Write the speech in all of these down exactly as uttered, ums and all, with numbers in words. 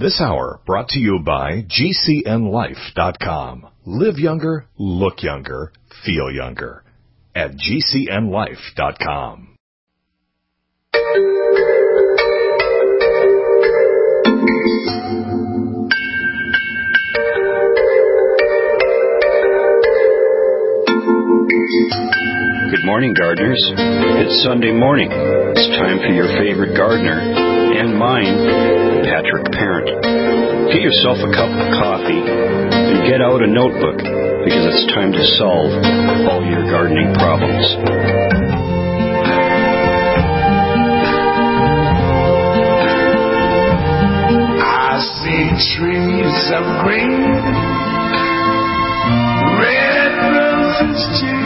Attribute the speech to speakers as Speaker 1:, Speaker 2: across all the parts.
Speaker 1: This hour brought to you by G C N life dot com. Live younger, look younger, feel younger at G C N life dot com.
Speaker 2: Good morning, gardeners. It's Sunday morning. It's time for your favorite gardener and mine, Patrick Parent. Get yourself a cup of coffee and get out a notebook because it's time to solve all your gardening problems.
Speaker 3: I see trees of green, red roses too.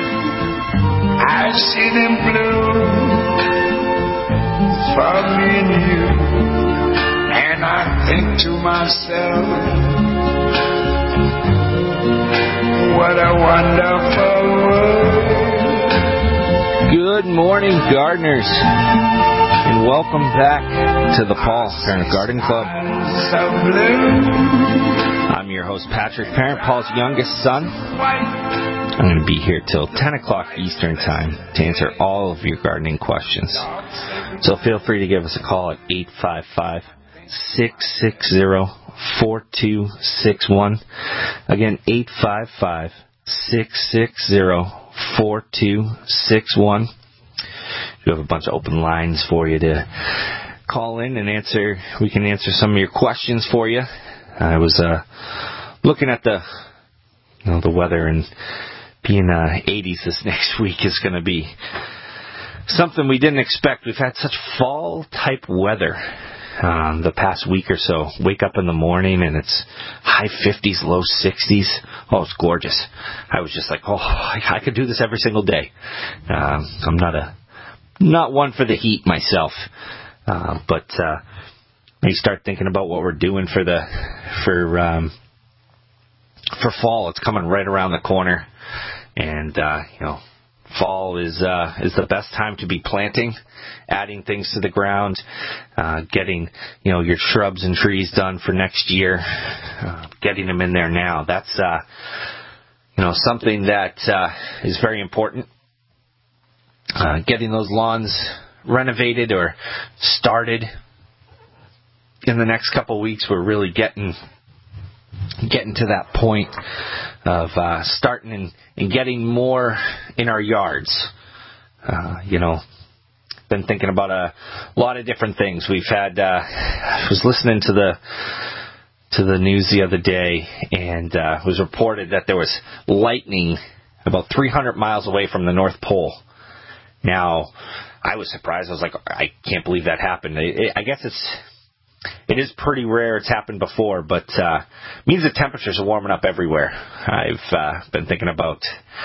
Speaker 3: I see them bloom for me and you, and I think to myself, what a wonderful world.
Speaker 4: Good morning, gardeners, and welcome back to the Paul Parent Garden Club. I'm your host, Patrick Parent, Paul's youngest son. I'm going to be here till ten o'clock Eastern Time to answer all of your gardening questions. So feel free to give us a call at eight five five, six six zero, four two six one. Again, eight five five, six six zero, four two six one. We have a bunch of open lines for you to call in and answer. We can answer some of your questions for you. I was uh, looking at the, you know, the weather, and being uh, eighties this next week is going to be something we didn't expect. We've had such fall-type weather um, the past week or so. Wake up in the morning and it's high fifties, low sixties. Oh, it's gorgeous. I was just like, oh, I, I could do this every single day. Um, I'm not a not one for the heat myself, uh, but uh, you start thinking about what we're doing for the for um, for fall. It's coming right around the corner. And, uh, you know, fall is uh, is the best time to be planting, adding things to the ground, uh, getting, you know, your shrubs and trees done for next year, uh, getting them in there now. That's, uh, you know, something that uh, is very important. Uh, getting those lawns renovated or started in the next couple of weeks, we're really getting getting to that point of uh, starting and, and getting more in our yards. Uh, you know, been thinking about a lot of different things. We've had, uh, I was listening to the to the news the other day, and uh, it was reported that there was lightning about three hundred miles away from the North Pole. Now, I was surprised. I was like, I can't believe that happened. It, it, I guess it's It is pretty rare. It's happened before, but uh, means the temperatures are warming up everywhere. I've uh, been thinking about,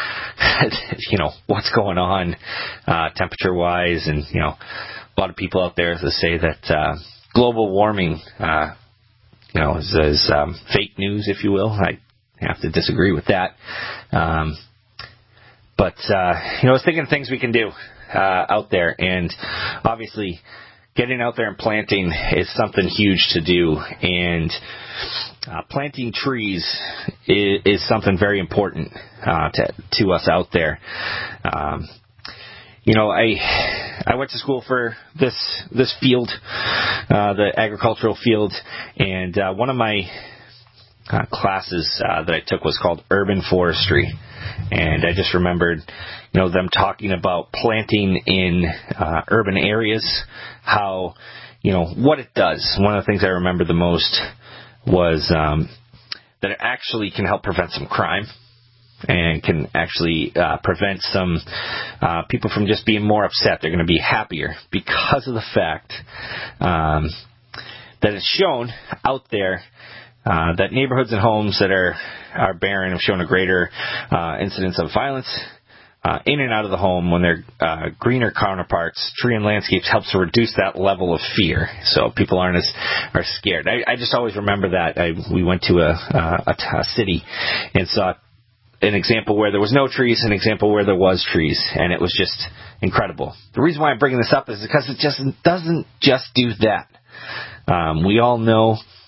Speaker 4: you know, what's going on uh, temperature-wise, and, you know, a lot of people out there that say that uh, global warming, uh, you know, is, is um, fake news, if you will. I have to disagree with that. Um, but, uh, you know, I was thinking of things we can do uh, out there, and obviously getting out there and planting is something huge to do, and uh, planting trees is, is something very important uh, to, to us out there. Um, you know, I I went to school for this this field, uh, the agricultural field, and uh, one of my uh, classes uh, that I took was called urban forestry. And I just remembered, you know, them talking about planting in uh, urban areas, how, you know, what it does. One of the things I remember the most was um, that it actually can help prevent some crime and can actually uh, prevent some uh, people from just being more upset. They're going to be happier because of the fact um, that it's shown out there Uh, that neighborhoods and homes that are, are barren have shown a greater uh, incidence of violence uh, in and out of the home when their uh, greener counterparts, tree and landscapes, helps to reduce that level of fear. So people aren't as are scared. I, I just always remember that. I, we went to a, a, a city and saw an example where there was no trees, an example where there was trees, and it was just incredible. The reason why I'm bringing this up is because it just doesn't just do that. Um, we all know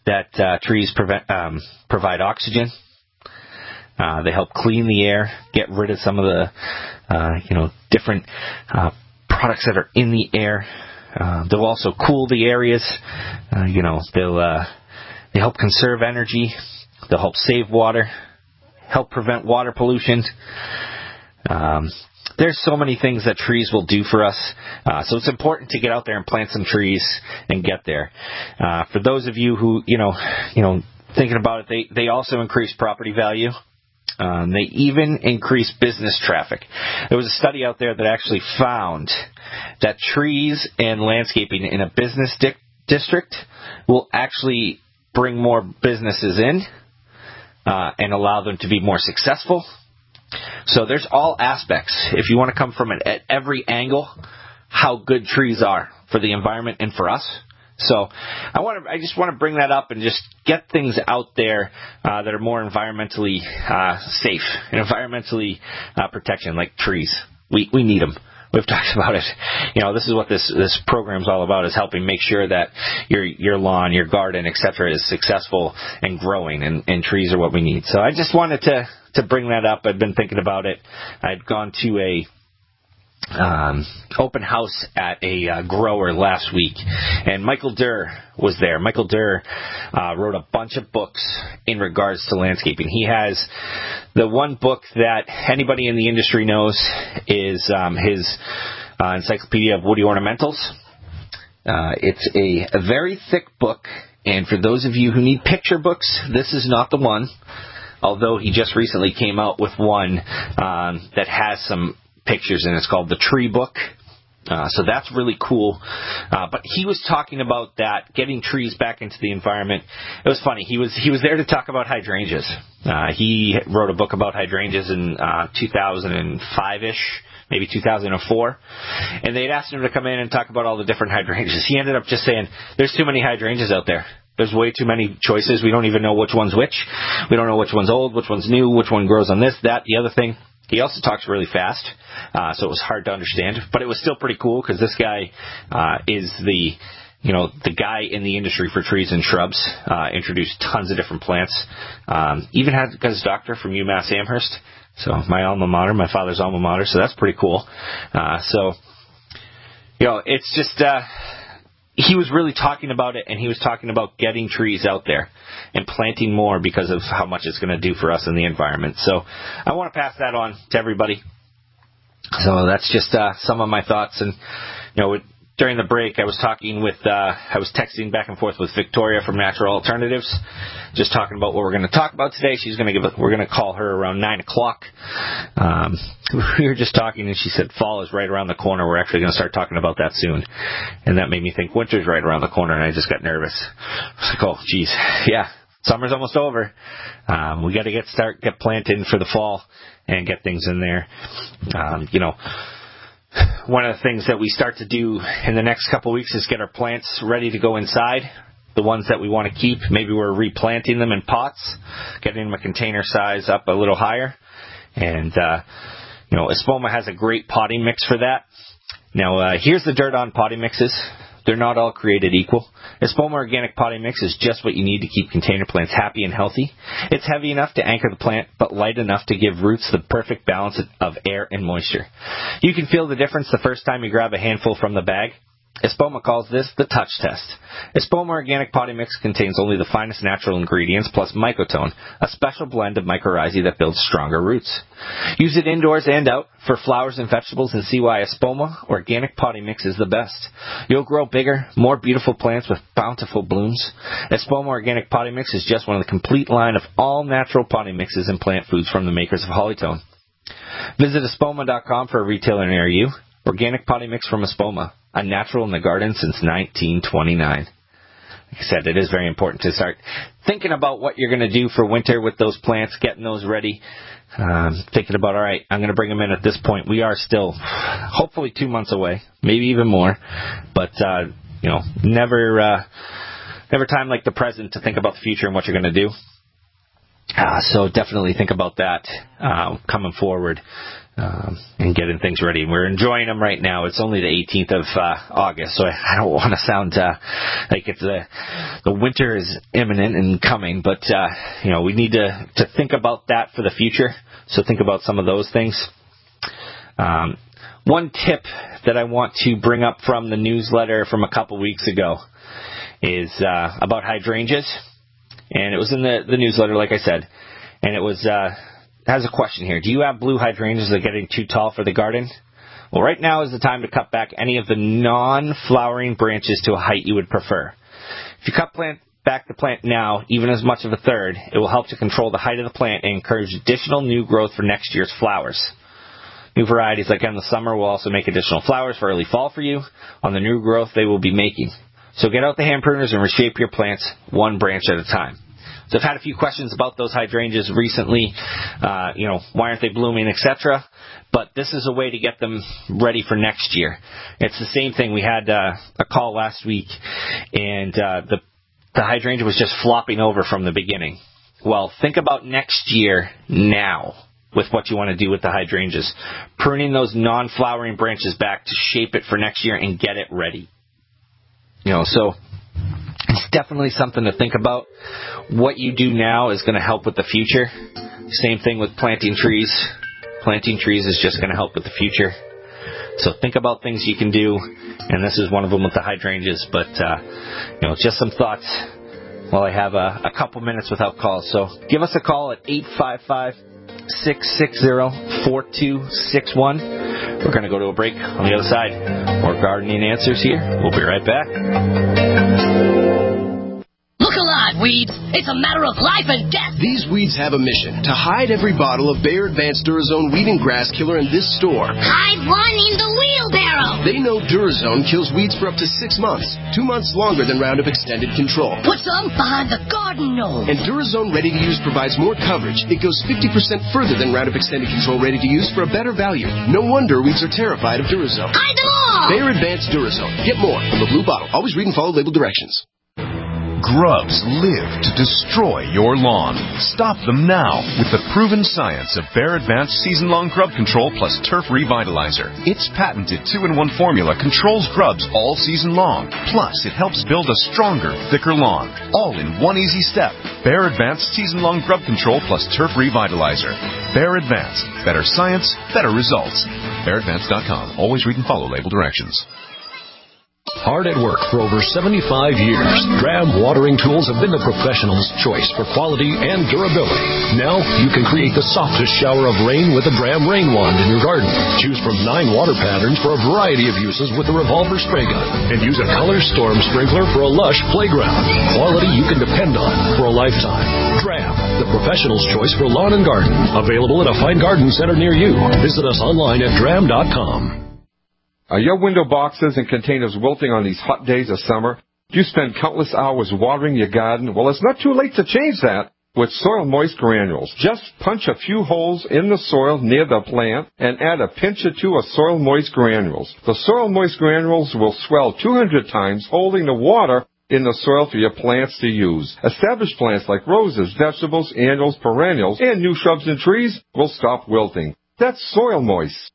Speaker 4: that uh, trees prevent, um, provide oxygen. Uh, they help clean the air, get rid of some of the, uh, you know, different uh, products that are in the air. Uh, they'll also cool the areas. Uh, you know, they'll uh, they help conserve energy. They'll help save water, help prevent water pollution. Um, there's so many things that trees will do for us. Uh, so it's important to get out there and plant some trees and get there. Uh, for those of you who, you know, you know, thinking about it, they, they also increase property value. Um, they even increase business traffic. There was a study out there that actually found that trees and landscaping in a business di- district will actually bring more businesses in uh, and allow them to be more successful. So there's all aspects. If you want to come from it at every angle, how good trees are for the environment and for us. So I want to, I just want to bring that up and just get things out there uh, that are more environmentally uh, safe and environmentally uh, protection, like trees. We we need them. We've talked about it. You know, this is what this this program's all about, is helping make sure that your your lawn, your garden, et cetera, is successful and growing, and, and trees are what we need. So I just wanted to to bring that up. I've been thinking about it. I'd gone to a Um, open house at a uh, grower last week, and Michael Durr was there. Michael Durr uh, wrote a bunch of books in regards to landscaping. He has the one book that anybody in the industry knows is um, his uh, Encyclopedia of Woody Ornamentals. Uh, it's a, a very thick book, and for those of you who need picture books, this is not the one, although he just recently came out with one um, that has some pictures, and it's called The Tree Book. Uh, so that's really cool. Uh, but he was talking about that, getting trees back into the environment. It was funny. He was he was there to talk about hydrangeas. Uh, he wrote a book about hydrangeas in uh, two thousand five-ish, maybe two thousand four. And they'd asked him to come in and talk about all the different hydrangeas. He ended up just saying, there's too many hydrangeas out there. There's way too many choices. We don't even know which one's which. We don't know which one's old, which one's new, which one grows on this, that, the other thing. He also talks really fast, uh, so it was hard to understand, but it was still pretty cool because this guy uh, is the, you know, the guy in the industry for trees and shrubs. Uh, introduced tons of different plants. Um, even had his doctor from UMass Amherst, so my alma mater, my father's alma mater. So that's pretty cool. Uh, so, you know, it's just. Uh, He was really talking about it, and he was talking about getting trees out there and planting more because of how much it's going to do for us in the environment. So I want to pass that on to everybody. So that's just uh, some of my thoughts. And, you know, during the break, I was talking with, uh, I was texting back and forth with Victoria from Natural Alternatives, just talking about what we're going to talk about today. She's going to give, a, we're going to call her around nine o'clock. Um, we were just talking, and she said fall is right around the corner. We're actually going to start talking about that soon, and that made me think winter's right around the corner, and I just got nervous. I was like, oh, geez, yeah, summer's almost over. Um, we got to get start get planting for the fall and get things in there. Um, you know. One of the things that we start to do in the next couple of weeks is get our plants ready to go inside. The ones that we want to keep, maybe we're replanting them in pots, getting them a container size up a little higher. And, uh, you know, Espoma has a great potting mix for that. Now, uh, here's the dirt on potting mixes. They're not all created equal. Espoma Organic Potting Mix is just what you need to keep container plants happy and healthy. It's heavy enough to anchor the plant, but light enough to give roots the perfect balance of air and moisture. You can feel the difference the first time you grab a handful from the bag. Espoma calls this the touch test. Espoma Organic Potting Mix contains only the finest natural ingredients plus Mycotone, a special blend of mycorrhizae that builds stronger roots. Use it indoors and out for flowers and vegetables, and see why Espoma Organic Potting Mix is the best. You'll grow bigger, more beautiful plants with bountiful blooms. Espoma Organic Potting Mix is just one of the complete line of all natural potting mixes and plant foods from the makers of Hollytone. Visit espoma dot com for a retailer near you. Organic Potting Mix from Espoma, a natural in the garden since nineteen twenty-nine. Like I said, it is very important to start thinking about what you're going to do for winter with those plants, getting those ready. Um, thinking about, all right, I'm going to bring them in at this point. We are still hopefully two months away, maybe even more. But, uh, you know, never, uh, never time like the present to think about the future and what you're going to do. Uh, so definitely think about that uh, coming forward um, and getting things ready. We're enjoying them right now. It's only the eighteenth of uh, August, so I don't want to sound uh, like it's the the winter is imminent and coming, but uh, you know, we need to to think about that for the future. So think about some of those things. Um, one tip that I want to bring up from the newsletter from a couple weeks ago is uh, about hydrangeas. And it was in the, the newsletter, like I said. And it was uh, has a question here. Do you have blue hydrangeas that are getting too tall for the garden? Well, right now is the time to cut back any of the non-flowering branches to a height you would prefer. If you cut plant back the plant now, even as much of a third, it will help to control the height of the plant and encourage additional new growth for next year's flowers. New varieties like in the summer will also make additional flowers for early fall for you on the new growth they will be making. So get out the hand pruners and reshape your plants one branch at a time. So I've had a few questions about those hydrangeas recently. Uh, you know, why aren't they blooming, et cetera. But this is a way to get them ready for next year. It's the same thing. We had uh, a call last week, and uh, the the hydrangea was just flopping over from the beginning. Well, think about next year now with what you want to do with the hydrangeas. Pruning those non-flowering branches back to shape it for next year and get it ready. You know, so it's definitely something to think about. What you do now is going to help with the future. Same thing with planting trees. Planting trees is just going to help with the future. So think about things you can do, and this is one of them with the hydrangeas. But, uh, you know, just some thoughts while I have a, a couple minutes without calls. So give us a call at eight five five, six six zero, four two six one. We're going to go to a break. On the other side, more gardening answers here. We'll be right back.
Speaker 5: Look alive, weeds. It's a matter of life and death.
Speaker 6: These weeds have a mission to hide every bottle of Bayer Advanced Durazone Weed and Grass Killer in this store.
Speaker 5: Hide one in the wheelbarrow.
Speaker 6: They know Durazone kills weeds for up to six months, two months longer than Roundup Extended Control.
Speaker 5: Put some behind the garden gnome.
Speaker 6: And Durazone Ready to Use provides more coverage. It goes fifty percent further than Roundup Extended Control Ready to Use for a better value. No wonder weeds are terrified of Durazone.
Speaker 5: Hide them all.
Speaker 6: Bayer Advanced Durazone. Get more from the blue bottle. Always read and follow label directions.
Speaker 1: Grubs live to destroy your lawn. Stop them now with the proven science of Bayer Advanced Season-Long Grub Control plus Turf Revitalizer. Its patented two in one formula controls grubs all season long. Plus, it helps build a stronger, thicker lawn. All in one easy step. Bayer Advanced Season-Long Grub Control plus Turf Revitalizer. Bayer Advanced. Better science, better results. Bayer Advanced dot com. Always read and follow label directions.
Speaker 7: Hard at work for over seventy-five years, Dram watering tools have been the professional's choice for quality and durability. Now you can create the softest shower of rain with a Dram rain wand in your garden. Choose from nine water patterns for a variety of uses with the revolver spray gun. And use a color storm sprinkler for a lush playground. Quality you can depend on for a lifetime. Dram, the professional's choice for lawn and garden. Available at a fine garden center near you. Visit us online at dram dot com.
Speaker 8: Are your window boxes and containers wilting on these hot days of summer? Do you spend countless hours watering your garden? Well, it's not too late to change that with Soil Moist Granules. Just punch a few holes in the soil near the plant and add a pinch or two of Soil Moist Granules. The Soil Moist Granules will swell two hundred times, holding the water in the soil for your plants to use. Established plants like roses, vegetables, annuals, perennials, and new shrubs and trees will stop wilting. That's Soil Moist.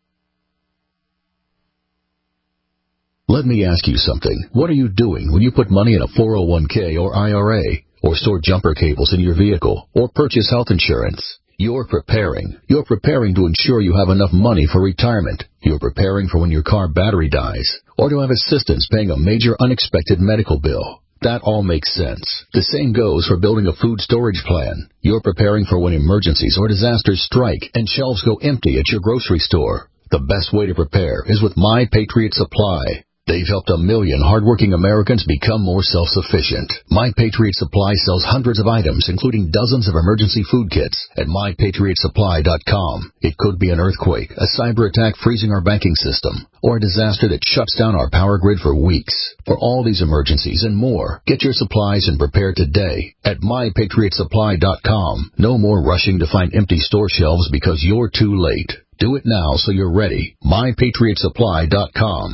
Speaker 9: Let me ask you something. What are you doing when you put money in a four oh one k or I R A, or store jumper cables in your vehicle, or purchase health insurance? You're preparing. You're preparing to ensure you have enough money for retirement. You're preparing for when your car battery dies, or to have assistance paying a major unexpected medical bill. That all makes sense. The same goes for building a food storage plan. You're preparing for when emergencies or disasters strike and shelves go empty at your grocery store. The best way to prepare is with My Patriot Supply. They've helped a million hardworking Americans become more self-sufficient. My Patriot Supply sells hundreds of items, including dozens of emergency food kits at my patriot supply dot com. It could be an earthquake, a cyber attack freezing our banking system, or a disaster that shuts down our power grid for weeks. For all these emergencies and more, get your supplies and prepare today at my patriot supply dot com. No more rushing to find empty store shelves because you're too late. Do it now so you're ready. my patriot supply dot com.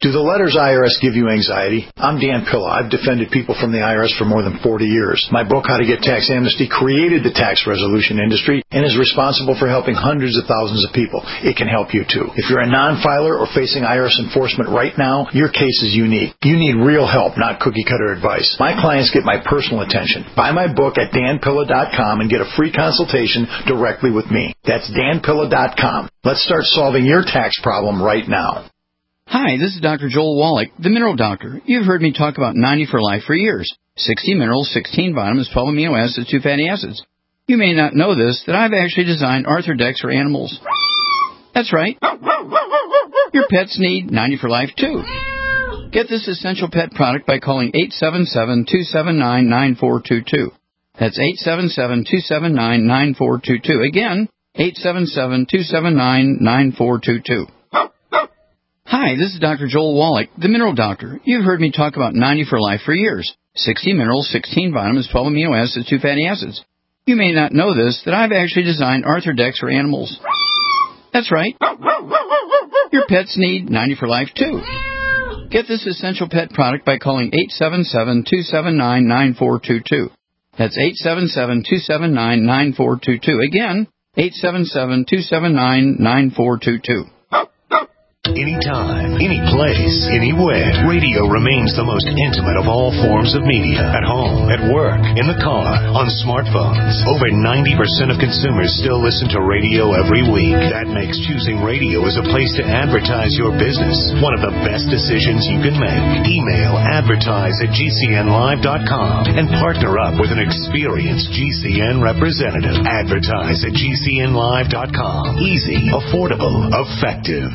Speaker 10: Do the letters I R S give you anxiety? I'm Dan Pilla. I've defended people from the I R S for more than forty years. My book, How to Get Tax Amnesty, created the tax resolution industry and is responsible for helping hundreds of thousands of people. It can help you, too. If you're a non-filer or facing I R S enforcement right now, your case is unique. You need real help, not cookie-cutter advice. My clients get my personal attention. Buy my book at dan pilla dot com and get a free consultation directly with me. That's dan pilla dot com. Let's start solving your tax problem right now.
Speaker 11: Hi, this is Doctor Joel Wallach, the Mineral Doctor. You've heard me talk about ninety for Life for years. sixty minerals, sixteen vitamins, twelve amino acids, two fatty acids. You may not know this, that I've actually designed Arthrodex for animals. That's right. Your pets need ninety for Life, too. Get this essential pet product by calling eight seven seven, two seven nine, nine four two two. That's eight seven seven, two seven nine, nine four two two. Again, eight seven seven, two seven nine, nine four two two. Hi, this is Doctor Joel Wallach, the Mineral Doctor. You've heard me talk about ninety for Life for years. sixty minerals, sixteen vitamins, twelve amino acids, two fatty acids. You may not know this, that I've actually designed Arthrodex for animals. That's right. Your pets need ninety for Life, too. Get this essential pet product by calling eight seven seven, two seven nine, nine four two two. That's eight seven seven, two seven nine, nine four two two. Again, eight seven seven, two seven nine, nine four two two.
Speaker 12: Anytime, any place, anywhere. Radio remains the most intimate of all forms of media. At home, at work, in the car, on smartphones. Over ninety percent of consumers still listen to radio every week. That makes choosing radio as a place to advertise your business one of the best decisions you can make. Email advertise at g c n live dot com and partner up with an experienced G C N representative. Advertise at g c n live dot com. Easy, affordable, effective.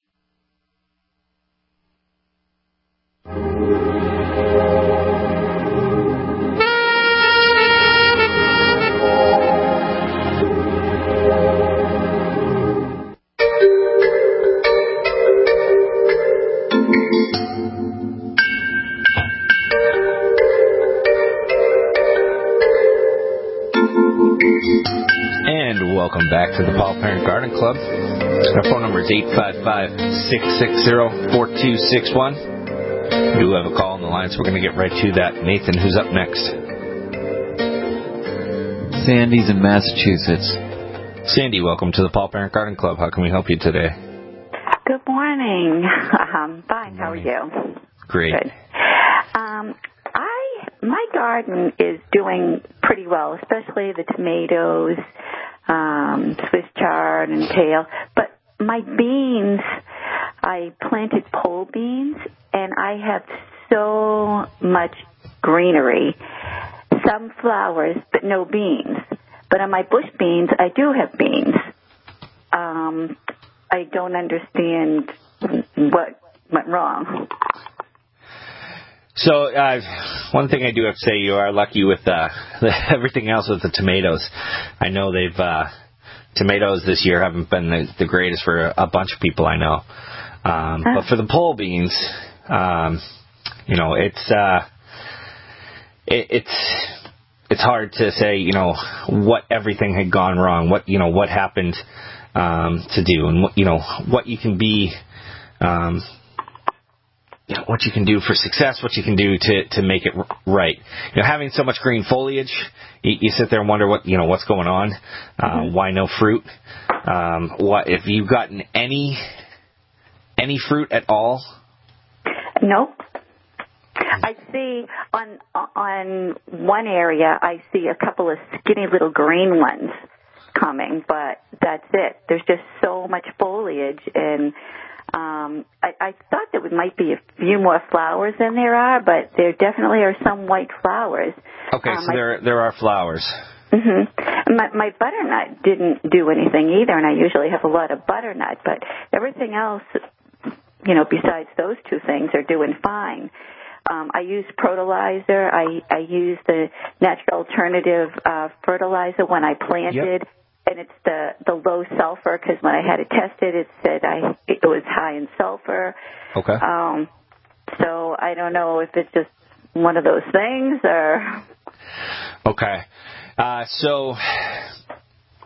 Speaker 4: Welcome back to the Paul Parent Garden Club. Our phone number is eight five five, six six zero, four two six one. We do have a call on the line, so we're going to get right to that. Nathan, who's up next?
Speaker 13: Sandy's in Massachusetts.
Speaker 4: Sandy, welcome to the Paul Parent Garden Club. How can we help you today?
Speaker 14: Good morning. Um, fine. How are you?
Speaker 4: Great.
Speaker 14: Good. Um, I my garden is doing pretty well, especially the tomatoes, um, Swiss chard and kale. But my beans, I planted pole beans, and I have so much greenery. Some flowers, but no beans. But on my bush beans, I do have beans. Um, I don't understand what went wrong.
Speaker 4: So, uh, one thing I do have to say, you are lucky with uh, everything else with the tomatoes. I know they've uh, tomatoes this year haven't been the, the greatest for a, a bunch of people I know. Um, but for the pole beans, um, you know, it's uh, it, it's it's hard to say, you know, what everything had gone wrong, what you know, what happened um, to do, and what you know, what you can be. Um, You know, what you can do for success, what you can do to, to make it right. You know, having so much green foliage, you, you sit there and wonder what you know what's going on. Uh, mm-hmm. Why no fruit? Um, what if you've gotten any any fruit at all?
Speaker 14: Nope. I see on on one area, I see a couple of skinny little green ones coming, but that's it. There's just so much foliage and. Um, I, I thought there might be a few more flowers than there are, but there definitely are some white flowers.
Speaker 4: Okay, um, so I, there there are flowers.
Speaker 14: Mm-hmm. My, my butternut didn't do anything either, and I usually have a lot of butternut, but everything else, you know, besides those two things are doing fine. Um, I use fertilizer. I, I use the natural alternative uh, fertilizer when I planted. Yep. And it's the, the low sulfur, because when I had it tested, it said I it was high in sulfur.
Speaker 4: Okay.
Speaker 14: Um, so I don't know if it's just one of those things or...
Speaker 4: Okay. Uh, so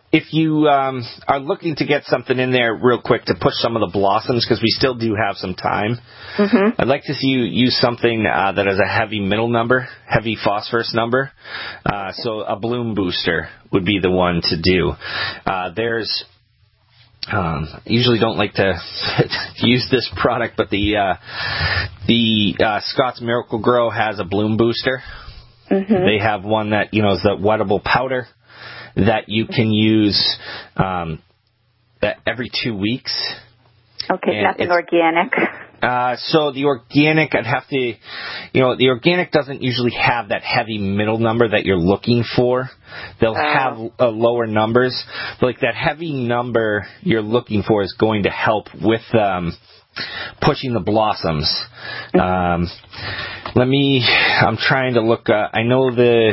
Speaker 4: if you um, are looking to get something in there real quick to push some of the blossoms, because we still do have some time, mm-hmm. I'd like to see you use something uh, that has a heavy middle number, heavy phosphorus number. Uh, so a bloom booster would be the one to do. Uh, there's Um, I usually don't like to use this product, but the uh, the uh, Scott's Miracle-Gro has a bloom booster. Mm-hmm. They have one that, you know, is that wettable powder that you can use um, every two weeks.
Speaker 14: Okay, and nothing organic.
Speaker 4: Uh, so the organic, I'd have to, you know, the organic doesn't usually have that heavy middle number that you're looking for. They'll oh. have uh, lower numbers. But like that heavy number you're looking for is going to help with um, pushing the blossoms. Mm-hmm. Um, let me, I'm trying to look, uh, I know the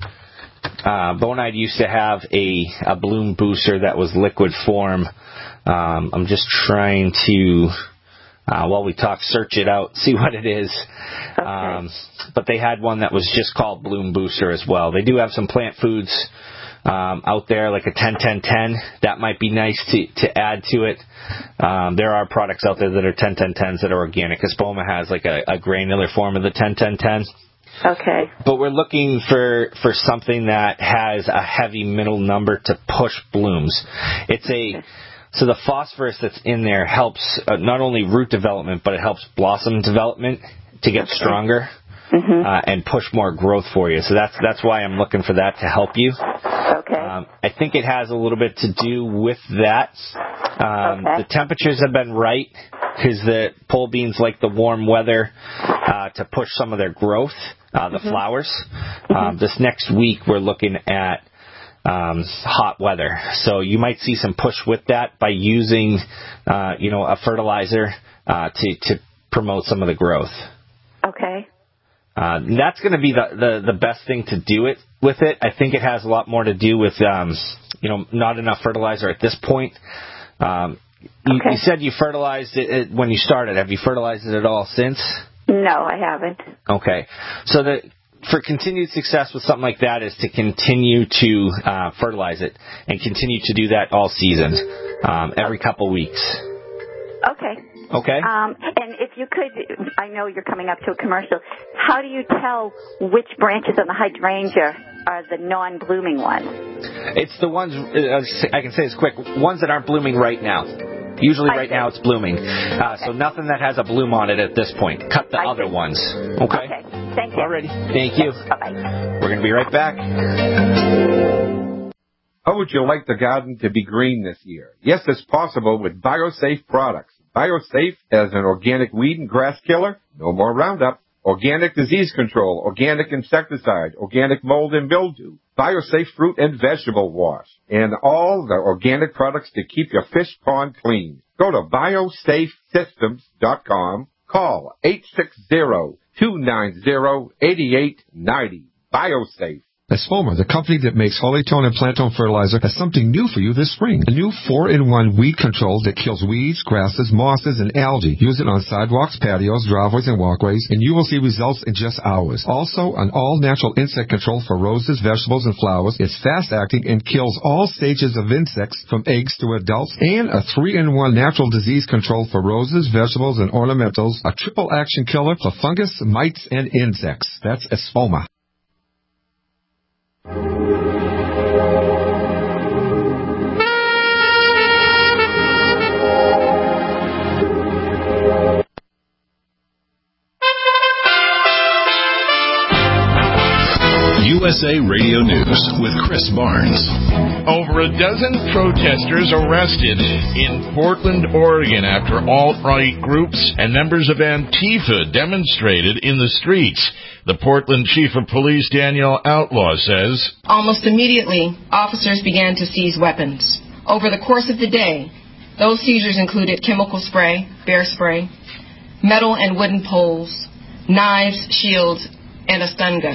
Speaker 4: uh, Bonide used to have a, a bloom booster that was liquid form. Um, I'm just trying to... Uh, while we talk, search it out, see what it is. Okay. Um, but they had one that was just called Bloom Booster as well. They do have some plant foods um, out there, like a ten ten ten. That might be nice to, to add to it. Um, there are products out there that are ten ten tens that are organic. Espoma has like a, a granular form of the ten ten ten.
Speaker 14: Okay.
Speaker 4: But we're looking for, for something that has a heavy middle number to push blooms. It's a... So the phosphorus that's in there helps uh, not only root development, but it helps blossom development to get stronger mm-hmm. uh, and push more growth for you. So that's that's why I'm looking for that to help you.
Speaker 14: Okay.
Speaker 4: Um, I think it has a little bit to do with that. Um, okay. The temperatures have been right because the pole beans like the warm weather uh, to push some of their growth, uh, the mm-hmm. flowers. Mm-hmm. Um, this next week we're looking at Um, hot weather. So you might see some push with that by using, uh, you know, a fertilizer uh, to, to promote some of the growth.
Speaker 14: Okay.
Speaker 4: Uh, that's going to be the, the, the best thing to do it with it. I think it has a lot more to do with, um, you know, not enough fertilizer at this point. Um, you, okay. you said you fertilized it, it when you started. Have you fertilized it at all since?
Speaker 14: No, I haven't.
Speaker 4: Okay. So the For continued success with something like that is to continue to uh, fertilize it and continue to do that all season, um, every couple weeks.
Speaker 14: Okay.
Speaker 4: Okay.
Speaker 14: Um, and if you could, I know you're coming up to a commercial. How do you tell which branches on the hydrangea are the non-blooming ones? It's the ones, uh, I can say this quick, ones that aren't blooming right now. Usually right now it's blooming. Uh, okay. So nothing that has a bloom on it at this point. Cut the I other see. ones. Okay? Okay. Thank you. Alrighty. Thank you. Bye-bye. We're going to be right back.
Speaker 8: How would you like the garden to be green this year? Yes, it's possible with BioSafe products. BioSafe as an organic weed and grass killer, no more Roundup. Organic disease control, organic insecticide, organic mold and mildew, BioSafe fruit and vegetable wash, and all the organic products to keep your fish pond clean. Go to biosafe systems dot com. Call eight six zero, two nine zero, eight eight nine zero. BioSafe.
Speaker 15: Espoma, the company that makes Holytone and Plantone fertilizer, has something new for you this spring. A new four in one weed control that kills weeds, grasses, mosses, and algae. Use it on sidewalks, patios, driveways, and walkways, and you will see results in just hours. Also, an all-natural insect control for roses, vegetables, and flowers. It's fast-acting and kills all stages of insects from eggs to adults. And a three in one natural disease control for roses, vegetables, and ornamentals. A triple-action killer for fungus, mites, and insects. That's Espoma.
Speaker 12: U S A Radio News with Chris Barnes.
Speaker 16: Over a dozen protesters arrested in Portland, Oregon after alt-right groups and members of Antifa demonstrated in the streets. The Portland Chief of Police, Danielle Outlaw, says,
Speaker 17: almost immediately, officers began to seize weapons. Over the course of the day, those seizures included chemical spray, bear spray, metal and wooden poles, knives, shields, and a stun gun.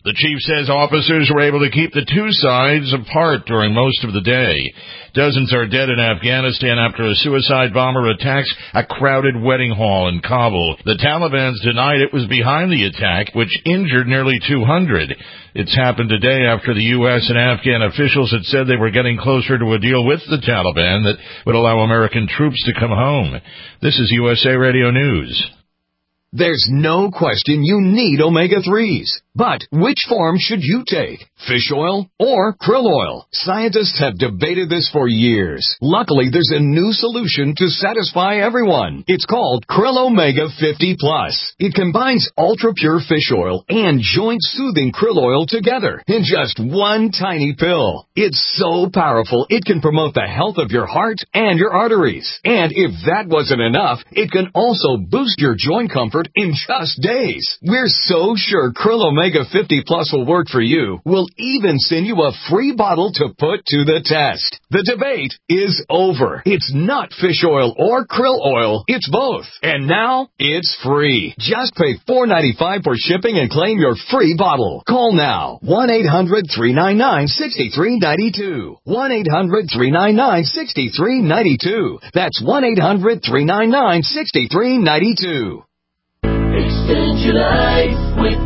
Speaker 16: The chief says officers were able to keep the two sides apart during most of the day. Dozens are dead in Afghanistan after a suicide bomber attacks a crowded wedding hall in Kabul. The Taliban's denied it was behind the attack, which injured nearly two hundred. It's happened today after the U S and Afghan officials had said they were getting closer to a deal with the Taliban that would allow American troops to come home. This is U S A Radio News.
Speaker 18: There's no question you need omega threes. But which form should you take? Fish oil or krill oil? Scientists have debated this for years. Luckily, there's a new solution to satisfy everyone. It's called Krill Omega fifty plus. It combines ultra-pure fish oil and joint-soothing krill oil together in just one tiny pill. It's so powerful, it can promote the health of your heart and your arteries. And if that wasn't enough, it can also boost your joint comfort in just days. We're so sure Krill Omega fifty plus will work for you. We'll even send you a free bottle to put to the test. The debate is over. It's not fish oil or krill oil. It's both. And now it's free. Just pay four dollars and ninety-five cents for shipping and claim your free bottle. Call now. one eight hundred three nine nine six three nine two. one eight hundred three nine nine six three nine two. That's one eight hundred three nine nine six three nine two.
Speaker 19: Extend your life with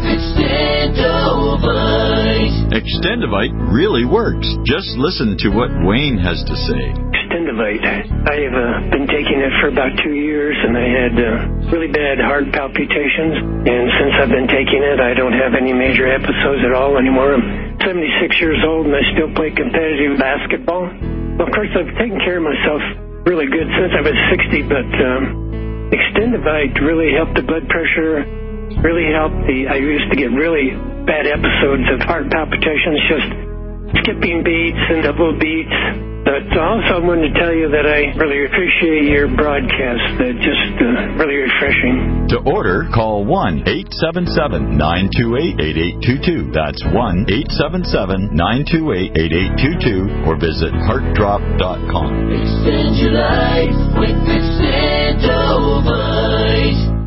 Speaker 19: Extendovite.
Speaker 20: Extendovite really works. Just listen to what Wayne has to say.
Speaker 21: Extendovite. I have uh, been taking it for about two years, and I had uh, really bad heart palpitations. And since I've been taking it, I don't have any major episodes at all anymore. I'm seventy-six years old, and I still play competitive basketball. Well, of course, I've taken care of myself really good since I was sixty, but um, Extendovite really helped the blood pressure, really helped the, I used to get really bad episodes of heart palpitations, just skipping beats and double beats. But also I wanted to tell you that I really appreciate your broadcast. They're just uh, really refreshing.
Speaker 20: To order, call one eight seven seven nine two eight eight eight two two. That's one eight seven seven nine two eight eight eight two two or visit heart drop dot com.
Speaker 19: Extend your life with Extendovite.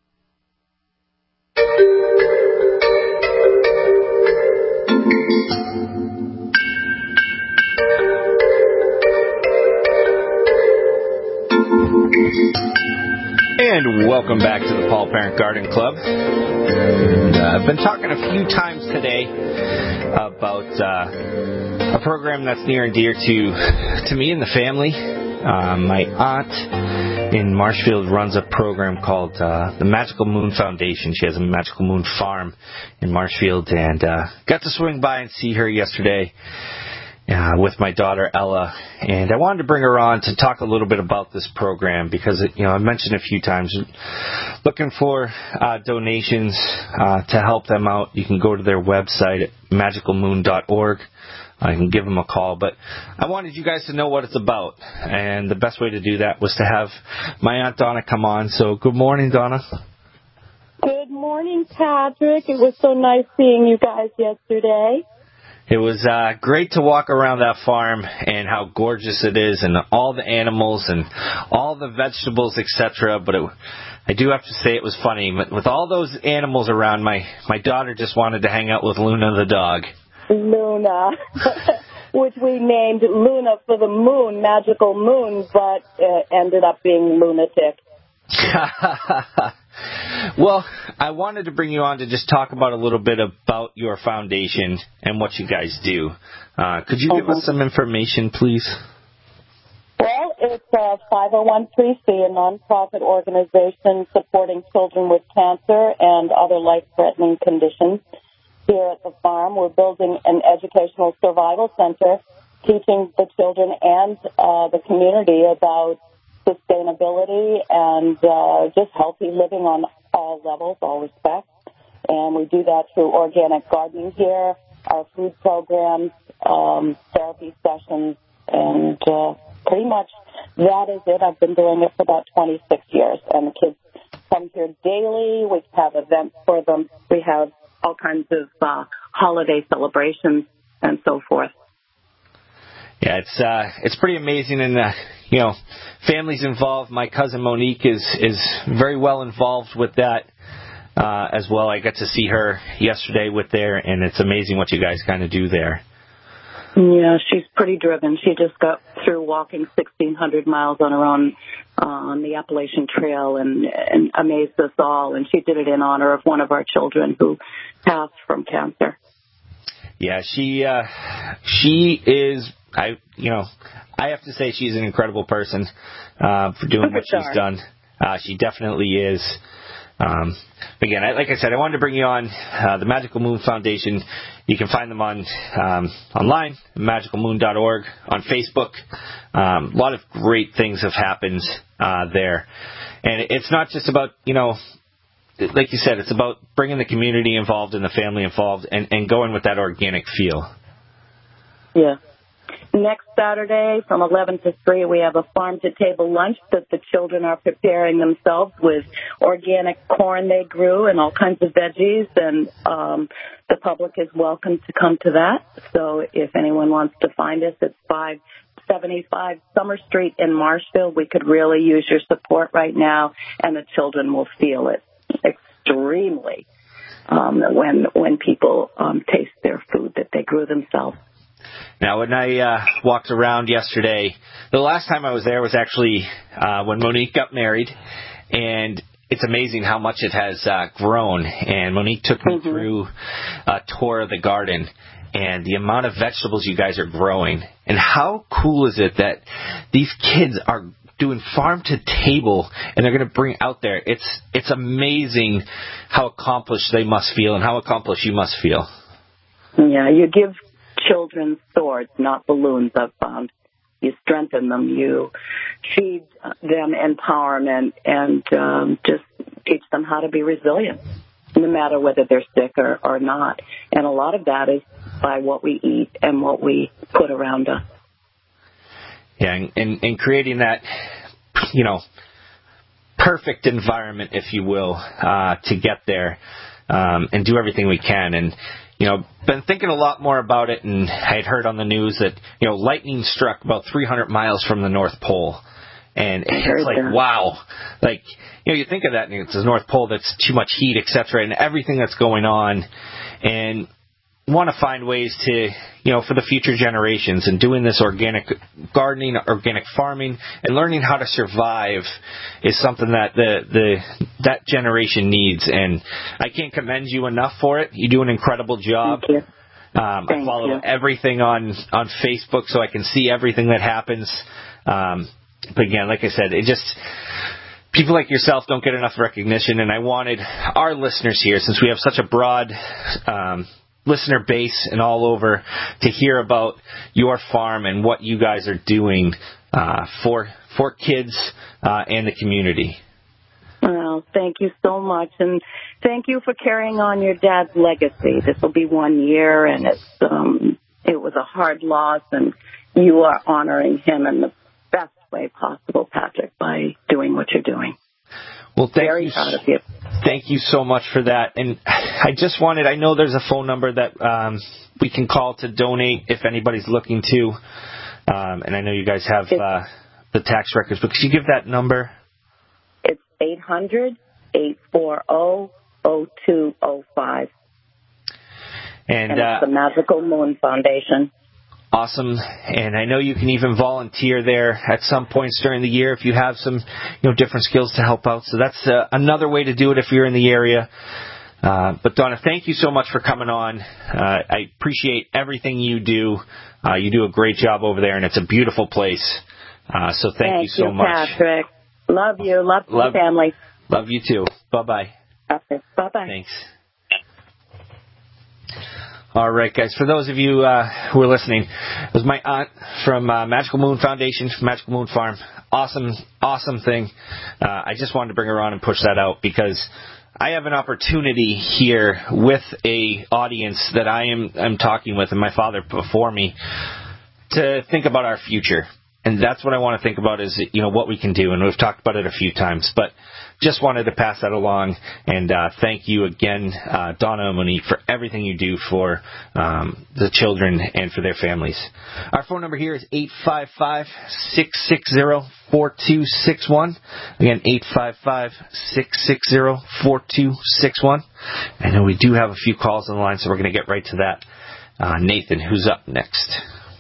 Speaker 4: And welcome back to the Paul Parent Garden Club. And, uh, I've been talking a few times today about uh, a program that's near and dear to to me and the family. Uh, my aunt in Marshfield runs a program called uh, the Magical Moon Foundation. She has a Magical Moon farm in Marshfield, and uh, got to swing by and see her yesterday. Uh, with my daughter Ella, and I wanted to bring her on to talk a little bit about this program because, it, you know, I mentioned a few times, looking for uh, donations uh, to help them out. You can go to their website at magical moon dot org. I can give them a call, but I wanted you guys to know what it's about, and the best way to do that was to have my Aunt Donna come on. So good morning, Donna.
Speaker 22: Good morning, Patrick. It was so nice seeing you guys yesterday.
Speaker 4: It was uh, great to walk around that farm and how gorgeous it is, and all the animals and all the vegetables, et cetera. But it, I do have to say it was funny. With all those animals around, my, my daughter just wanted to hang out with Luna the dog.
Speaker 22: Luna, which we named Luna for the moon, magical moon, but uh, ended up being lunatic.
Speaker 4: Well, I wanted to bring you on to just talk about a little bit about your foundation and what you guys do. Uh, could you give uh-huh. us some information, please?
Speaker 22: Well, it's a five oh one c three, a nonprofit organization supporting children with cancer and other life-threatening conditions. Here at the farm, we're building an educational survival center, teaching the children and uh, the community about sustainability and uh, just healthy living on all levels, all respects. And we do that through organic gardening here, our food programs, um, therapy sessions, and uh, pretty much that is it. I've been doing it for about twenty-six years, and the kids come here daily. We have events for them. We have all kinds of uh, holiday celebrations and so forth.
Speaker 4: Yeah, it's uh, it's pretty amazing, and uh, you know, families involved. My cousin Monique is is very well involved with that uh, as well. I got to see her yesterday with there, and it's amazing what you guys kind of do there.
Speaker 22: Yeah, she's pretty driven. She just got through walking sixteen hundred miles on her own uh, on the Appalachian Trail and, and amazed us all. And she did it in honor of one of our children who passed from cancer.
Speaker 4: Yeah, she uh, she is. I you know I have to say she's an incredible person uh, for doing what she's done. Uh, she definitely is. Um, again, I, like I said, I wanted to bring you on uh, the Magical Moon Foundation. You can find them on um, online, magical moon dot org, on Facebook. Um, a lot of great things have happened uh, there. And it's not just about, you know, like you said, it's about bringing the community involved and the family involved and, and going with that organic feel.
Speaker 22: Yeah. Next Saturday from eleven to three, we have a farm-to-table lunch that the children are preparing themselves with organic corn they grew and all kinds of veggies, and um, the public is welcome to come to that. So if anyone wants to find us, it's five seventy-five Summer Street in Marshfield. We could really use your support right now, and the children will feel it extremely um, when, when people um, taste their food that they grew themselves.
Speaker 4: Now, when I uh, walked around yesterday, the last time I was there was actually uh, when Monique got married, and it's amazing how much it has uh, grown. And Monique took me mm-hmm. through a tour of the garden and the amount of vegetables you guys are growing. And how cool is it that these kids are doing farm to table and they're going to bring out there. It's it's amazing how accomplished they must feel and how accomplished you must feel.
Speaker 22: Yeah, you give children swords, not balloons, I've found. You strengthen them. You feed them empowerment and um, just teach them how to be resilient, no matter whether they're sick or, or not. And a lot of that is by what we eat and what we put around us.
Speaker 4: Yeah, and, and, and creating that, you know, perfect environment, if you will, uh, to get there um, and do everything we can. And you know, been thinking a lot more about it, and I had heard on the news that, you know, lightning struck about three hundred miles from the North Pole. And it's like, that. wow. Like, you know, you think of that, and it's the North Pole, that's too much heat, et cetera, and everything that's going on. And want to find ways to, you know, for the future generations, and doing this organic gardening, organic farming, and learning how to survive is something that the the that generation needs. And I can't commend you enough for it. You do an incredible job.
Speaker 22: Thank you.
Speaker 4: Um,
Speaker 22: Thank
Speaker 4: I follow
Speaker 22: you.
Speaker 4: everything on on Facebook, so I can see everything that happens. Um, but again, like I said, it just, people like yourself don't get enough recognition, and I wanted our listeners here, since we have such a broad um, listener base and all over, to hear about your farm and what you guys are doing uh, for for kids uh, and the community.
Speaker 22: Well, thank you so much, and thank you for carrying on your dad's legacy. This will be one year, and it's um, it was a hard loss, and you are honoring him in the best way possible, Patrick, by doing what you're doing.
Speaker 4: Well, thank
Speaker 22: Very
Speaker 4: you.
Speaker 22: proud of you.
Speaker 4: Thank you so much for that. And I just wanted, I know there's a phone number that um, we can call to donate if anybody's looking to. Um, and I know you guys have uh, the tax records, but could you give that number?
Speaker 22: It's eight hundred, eight four zero, zero two zero five.
Speaker 4: And,
Speaker 22: and it's
Speaker 4: uh,
Speaker 22: the Magical Moon Foundation.
Speaker 4: Awesome. And I know you can even volunteer there at some points during the year if you have some, you know, different skills to help out. So that's uh, another way to do it if you're in the area. Uh, but Donna, thank you so much for coming on. Uh, I appreciate everything you do. Uh, you do a great job over there, and it's a beautiful place. Uh, so thank,
Speaker 22: thank
Speaker 4: you so
Speaker 22: you,
Speaker 4: much.
Speaker 22: Patrick. Love you. Love,
Speaker 4: love
Speaker 22: your family.
Speaker 4: Love you too. Bye-bye.
Speaker 22: Okay. Bye-bye.
Speaker 4: Thanks. All right, guys. For those of you uh, who are listening, it was my aunt from uh, Magical Moon Foundation, from Magical Moon Farm. Awesome, awesome thing. Uh, I just wanted to bring her on and push that out because I have an opportunity here with a audience that I am I'm talking with, and my father before me, to think about our future. And that's what I want to think about is, you know, what we can do. And we've talked about it a few times, but just wanted to pass that along. And uh, thank you again, uh, Donna and Monique, for everything you do for um, the children and for their families. Our phone number here is eight five five, six six zero, four two six one. Again, eight five five, six six zero, four two six one. I know we do have a few calls on the line, so we're going to get right to that. Uh, Nathan, who's up next?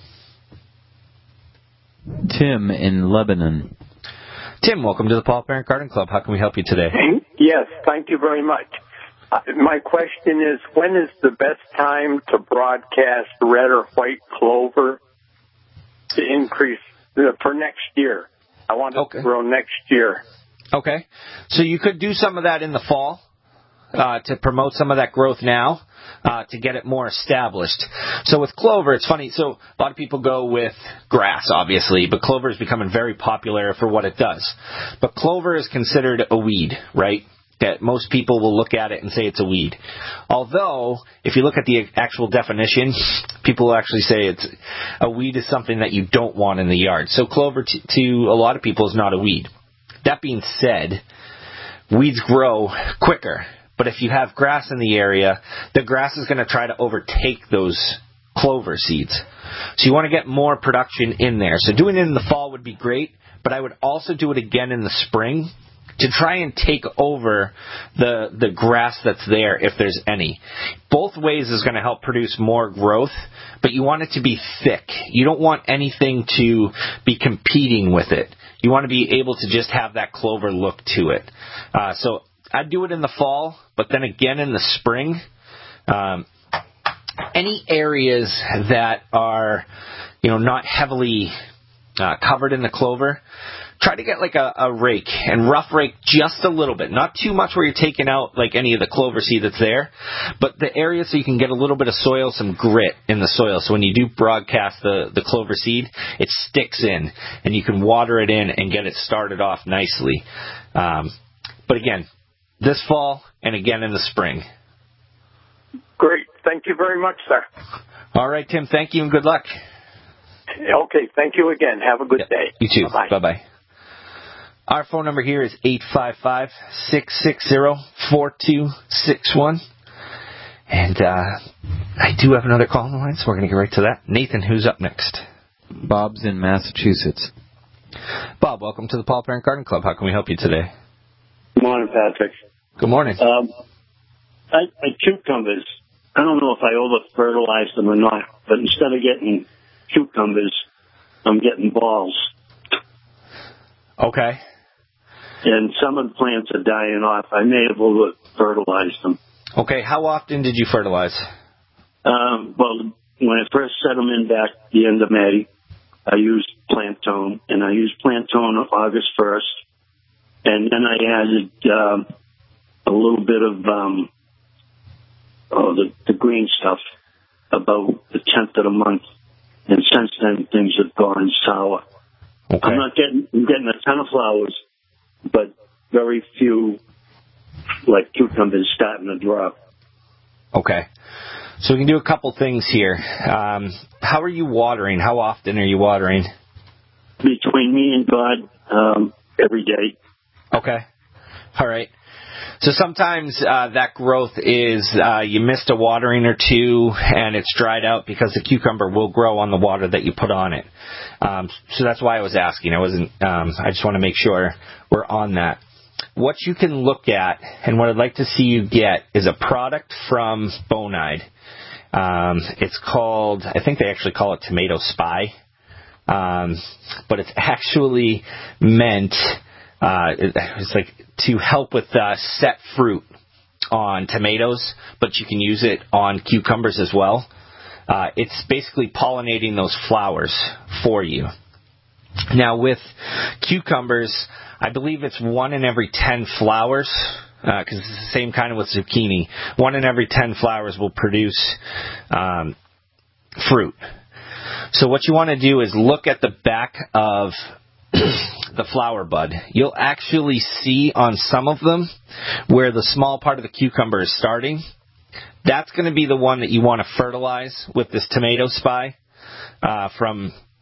Speaker 13: Tim in Lebanon.
Speaker 4: Tim, welcome to the Paul Parent Garden Club. How can we help you today?
Speaker 2: Yes, thank you very much. Uh, my question is, when is the best time to broadcast red or white clover to increase uh, for next year? I want it okay. to grow next year.
Speaker 4: Okay. So you could do some of that in the fall uh, to promote some of that growth now. Uh, to get it more established. So with clover, it's funny. So a lot of people go with grass, obviously, but clover is becoming very popular for what it does. But clover is considered a weed, right? That most people will look at it and say it's a weed. Although, if you look at the actual definition, people will actually say it's a weed is something that you don't want in the yard. So clover t- to a lot of people is not a weed. That being said, weeds grow quicker. But if you have grass in the area, the grass is going to try to overtake those clover seeds. So you want to get more production in there. So doing it in the fall would be great, but I would also do it again in the spring to try and take over the the grass that's there if there's any. Both ways is going to help produce more growth, but you want it to be thick. You don't want anything to be competing with it. You want to be able to just have that clover look to it. Uh, so I'd do it in the fall, but then again in the spring. Um, any areas that are, you know, not heavily uh, covered in the clover, try to get like a, a rake and rough rake just a little bit. Not too much where you're taking out like any of the clover seed that's there, but the area so you can get a little bit of soil, some grit in the soil. So when you do broadcast the, the clover seed, it sticks in and you can water it in and get it started off nicely. Um, but again, this fall, and again in the spring.
Speaker 2: Great. Thank you very much, sir.
Speaker 4: All right, Tim. Thank you and good luck.
Speaker 2: Okay. Thank you again. Have a good
Speaker 4: yeah,
Speaker 2: day.
Speaker 4: You too.
Speaker 2: Bye-bye.
Speaker 4: Bye-bye. Our phone number here is eight five five, six six zero, four two six one. And uh, I do have another call on the line, so we're going to get right to that. Nathan, who's up next?
Speaker 13: Bob's in Massachusetts.
Speaker 4: Bob, welcome to the Paul Parent Garden Club. How can we help you today?
Speaker 3: Good morning, Patrick.
Speaker 4: Good morning.
Speaker 3: Um, I, I cucumbers, I don't know if I over-fertilized them or not, but instead of getting cucumbers, I'm getting balls.
Speaker 4: Okay.
Speaker 3: And some of the plants are dying off. I may have over-fertilized them.
Speaker 4: Okay. How often did you fertilize?
Speaker 3: Um, well, when I first set them in back at the end of May, I used Plant-Tone, and I used Plant-Tone on August first. And then I added um, a little bit of um, oh, the, the green stuff about the tenth of the month. And since then, things have gone sour.
Speaker 4: Okay.
Speaker 3: I'm not getting I'm getting a ton of flowers, but very few, like cucumbers, starting to drop.
Speaker 4: Okay. So we can do a couple things here. Um, how are you watering? How often are you watering?
Speaker 3: Between me and God, um, every day.
Speaker 4: Okay. All right. So sometimes uh, that growth is uh, you missed a watering or two and it's dried out because the cucumber will grow on the water that you put on it. Um, so that's why I was asking. I wasn't. Um, I just want to make sure we're on that. What you can look at and what I'd like to see you get is a product from Bonide. Um, it's called, I think they actually call it Tomato Spy, um, but it's actually meant. Uh, it's like to help with uh, set fruit on tomatoes, but you can use it on cucumbers as well. Uh, it's basically pollinating those flowers for you. Now with cucumbers, I believe it's one in every ten flowers, because uh, it's the same kind of with zucchini. One in every ten flowers will produce um, fruit. So what you want to do is look at the back of the flower bud. You'll actually see on some of them where the small part of the cucumber is starting. That's going to be the one that you want to fertilize with this Tomato Spy uh, from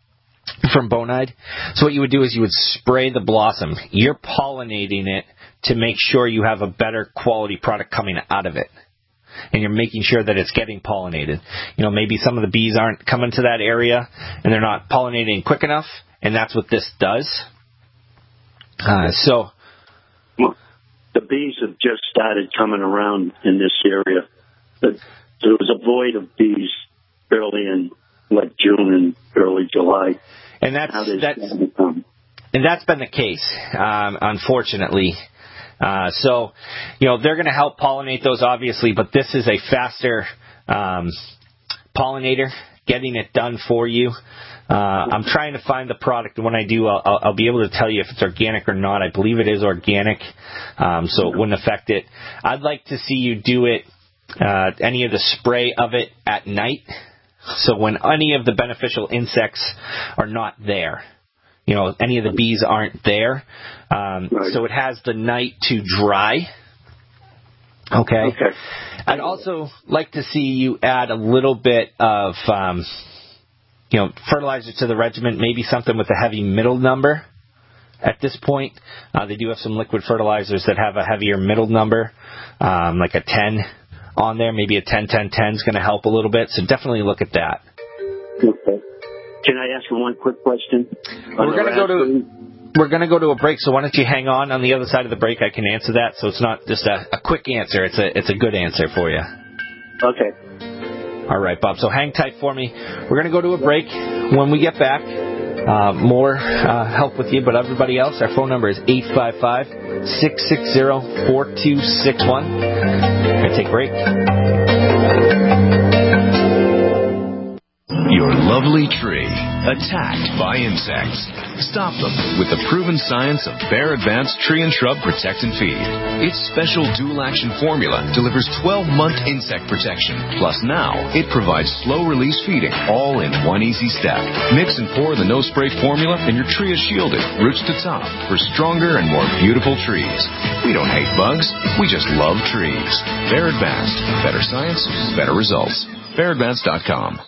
Speaker 4: from Bonide. So what you would do is you would spray the blossom. You're pollinating it to make sure you have a better quality product coming out of it. And you're making sure that it's getting pollinated. You know, maybe some of the bees aren't coming to that area and they're not pollinating quick enough, and that's what this does. Uh, so...
Speaker 3: Well, the bees have just started coming around in this area. There was a void of bees early in like June and early July.
Speaker 4: And that's that's and that's been the case, um, unfortunately. Uh, so, you know, they're going to help pollinate those, obviously, but this is a faster um, pollinator, getting it done for you. Uh, I'm trying to find the product, and when I do, I'll, I'll be able to tell you if it's organic or not. I believe it is organic, um, so it wouldn't affect it. I'd like to see you do it, uh, any of the spray of it at night, so when any of the beneficial insects are not there. You know, any of the bees aren't there. Um, right. So it has the night to dry. Okay. Okay. I'd also like to see you add a little bit of, um, you know, fertilizer to the regimen, maybe something with a heavy middle number at this point. Uh, they do have some liquid fertilizers that have a heavier middle number, um, like a ten on there. Maybe a ten ten ten is going to help a little bit. So definitely look at that.
Speaker 3: Okay. Can I ask you one quick question?
Speaker 4: We're going to go to we're going to go to a break, so why don't you hang on on the other side of the break? I can answer that, so it's not just a, a quick answer. It's a it's a good answer for you.
Speaker 3: Okay.
Speaker 4: All right, Bob. So hang tight for me. We're going to go to a break. When we get back, uh, more uh, help with you, but everybody else, our phone number is eight five five, six six zero, four two six one. We're going to take a break.
Speaker 1: Your lovely tree, attacked by insects. Stop them with the proven science of Bayer Advanced Tree and Shrub Protect and Feed. Its special dual-action formula delivers twelve-month insect protection. Plus now, it provides slow-release feeding, all in one easy step. Mix and pour the no-spray formula, and your tree is shielded, roots to top, for stronger and more beautiful trees. We don't hate bugs, we just love trees. Bayer Advanced. Better science, better results. Bayer Advanced dot com.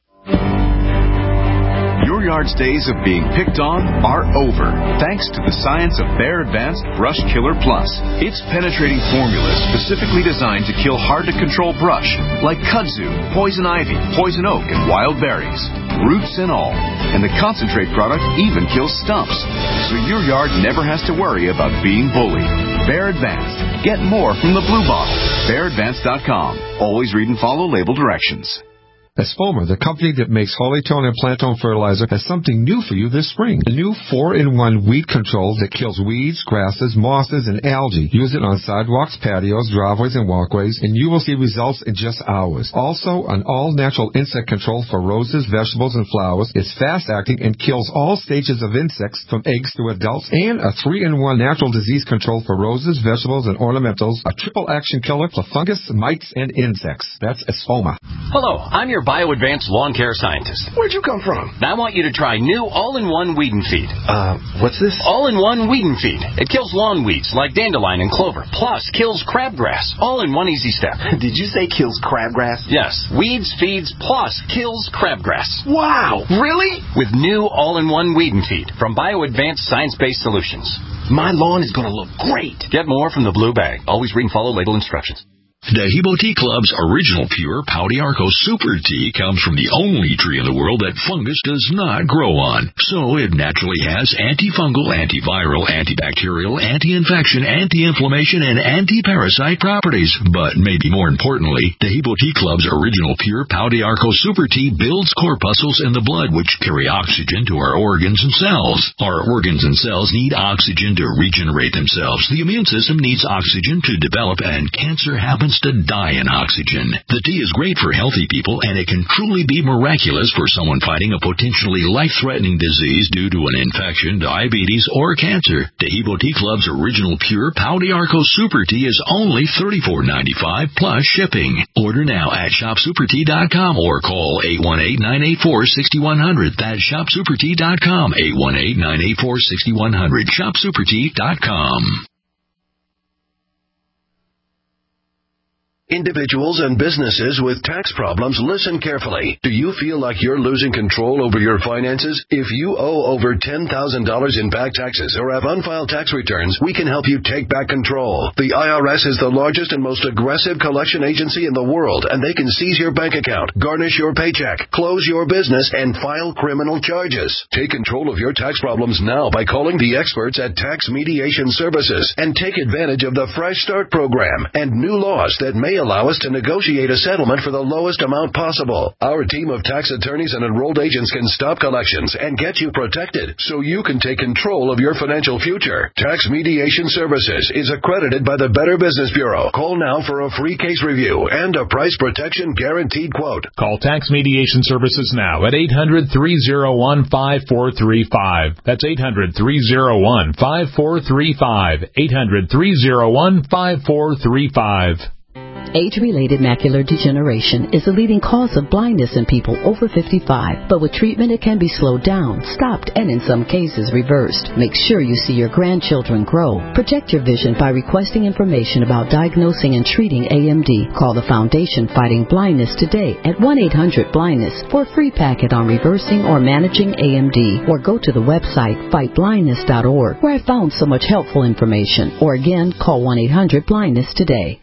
Speaker 1: Your yard's days of being picked on are over, thanks to the science of Bayer Advanced Brush Killer Plus. Its penetrating formula is specifically designed to kill hard-to-control brush, like kudzu, poison ivy, poison oak, and wild berries, roots and all. And the concentrate product even kills stumps, so your yard never has to worry about being bullied. Bayer Advanced. Get more from the blue bottle. Bayer Advanced dot com. Always read and follow label directions.
Speaker 15: Espoma, the company that makes Holytone and Plantone fertilizer, has something new for you this spring. A new four in one weed control that kills weeds, grasses, mosses, and algae. Use it on sidewalks, patios, driveways, and walkways, and you will see results in just hours. Also, an all-natural insect control for roses, vegetables, and flowers. It's fast-acting and kills all stages of insects from eggs to adults. And a three in one natural disease control for roses, vegetables, and ornamentals. A triple-action killer for fungus, mites, and insects. That's Espoma.
Speaker 5: Hello, I'm your Bio-Advanced Lawn Care Scientist.
Speaker 6: Where'd you come from?
Speaker 5: I want you to try new All-in-One Weed and Feed.
Speaker 6: Uh, what's this?
Speaker 5: All-in-One Weed and Feed. It kills lawn weeds like dandelion and clover, plus kills crabgrass, all in one easy step.
Speaker 6: Did you say kills crabgrass?
Speaker 5: Yes. Weeds, feeds, plus kills crabgrass.
Speaker 6: Wow! Really?
Speaker 5: With new All-in-One Weed and Feed from Bio-Advanced Science-Based Solutions.
Speaker 6: My lawn is going to look great.
Speaker 5: Get more from the blue bag. Always read and follow label instructions.
Speaker 23: Dahibo Tea Club's original pure Pau d'Arco Super Tea comes from the only tree in the world that fungus does not grow on. So it naturally has antifungal, antiviral, antibacterial, anti-infection, anti-inflammation, and anti-parasite properties. But maybe more importantly, Dahibo Tea Club's original pure Pau d'Arco Super Tea builds corpuscles in the blood which carry oxygen to our organs and cells. Our organs and cells need oxygen to regenerate themselves. The immune system needs oxygen to develop, and cancer happens to die in oxygen. The tea is great for healthy people, and it can truly be miraculous for someone fighting a potentially life-threatening disease due to an infection, diabetes, or cancer. Dahibo Tea Club's original pure Pau d'Arco Super Tea is only thirty-four dollars and ninety-five cents plus shipping. Order now at shop super tea dot com or call eight one eight, nine eight four, six one zero zero. That's shop super tea dot com, eight one eight, nine eight four, six one zero zero, shop super tea dot com.
Speaker 7: Individuals and businesses with tax problems, listen carefully. Do you feel like you're losing control over your finances? If you owe over ten thousand dollars in back taxes or have unfiled tax returns, we can help you take back control. The I R S is the largest and most aggressive collection agency in the world, and they can seize your bank account, garnish your paycheck, close your business, and file criminal charges. Take control of your tax problems now by calling the experts at Tax Mediation Services and take advantage of the Fresh Start program and new laws that may allow us to negotiate a settlement for the lowest amount possible. Our team of tax attorneys and enrolled agents can stop collections and get you protected so you can take control of your financial future. Tax Mediation Services is accredited by the Better Business Bureau. Call now for a free case review and a price protection guaranteed quote.
Speaker 9: Call Tax Mediation Services now at eight hundred, three oh one, five four three five. That's eight hundred, three oh one, five four three five. eight hundred, three oh one, five four three five.
Speaker 10: Age-related macular degeneration is the leading cause of blindness in people over fifty-five. But with treatment, it can be slowed down, stopped, and in some cases reversed. Make sure you see your grandchildren grow. Protect your vision by requesting information about diagnosing and treating A M D. Call the Foundation Fighting Blindness today at one eight hundred blindness for a free packet on reversing or managing A M D. Or go to the website fight blindness dot org, where I found so much helpful information. Or again, call one eight hundred blindness today.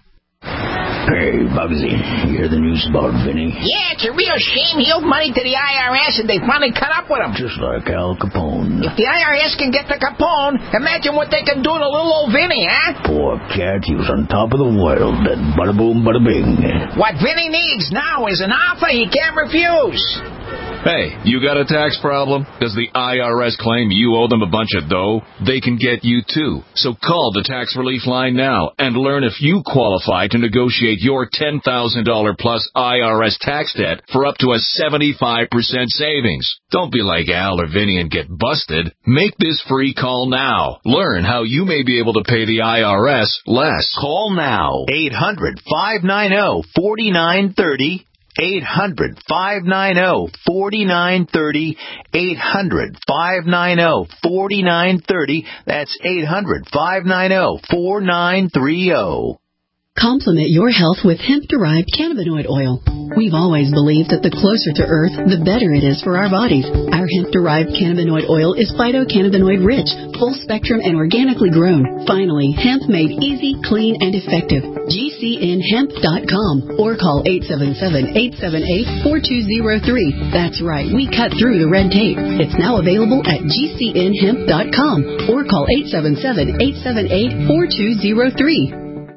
Speaker 24: Hey, Bugsy, you hear the news about Vinny?
Speaker 25: Yeah, it's a real shame he owed money to the I R S and they finally cut up with him.
Speaker 24: Just like Al Capone.
Speaker 25: If the I R S can get to Capone, imagine what they can do to little old Vinny, huh?
Speaker 24: Poor cat, he was on top of the world, and bada boom, bada bing.
Speaker 25: What Vinny needs now is an offer he can't refuse.
Speaker 26: Hey, you got a tax problem? Does the I R S claim you owe them a bunch of dough? They can get you too. So call the Tax Relief Line now and learn if you qualify to negotiate your ten thousand dollars plus I R S tax debt for up to a seventy-five percent savings. Don't be like Al or Vinny and get busted. Make this free call now. Learn how you may be able to pay the I R S less.
Speaker 27: Call now. eight hundred, five nine zero, four nine three zero. eight hundred, five nine zero, four nine three zero. eight hundred, five nine zero, four nine three zero. That's eight hundred, five nine zero, four nine three zero.
Speaker 28: Complement your health with hemp-derived cannabinoid oil. We've always believed that the closer to Earth, the better it is for our bodies. Our hemp-derived cannabinoid oil is phytocannabinoid-rich, full-spectrum, and organically grown. Finally, hemp made easy, clean, and effective. G C N hemp dot com or call eight seven seven, eight seven eight, four two zero three. That's right, we cut through the red tape. It's now available at G C N hemp dot com or call eight seven seven, eight seven eight, four two zero three.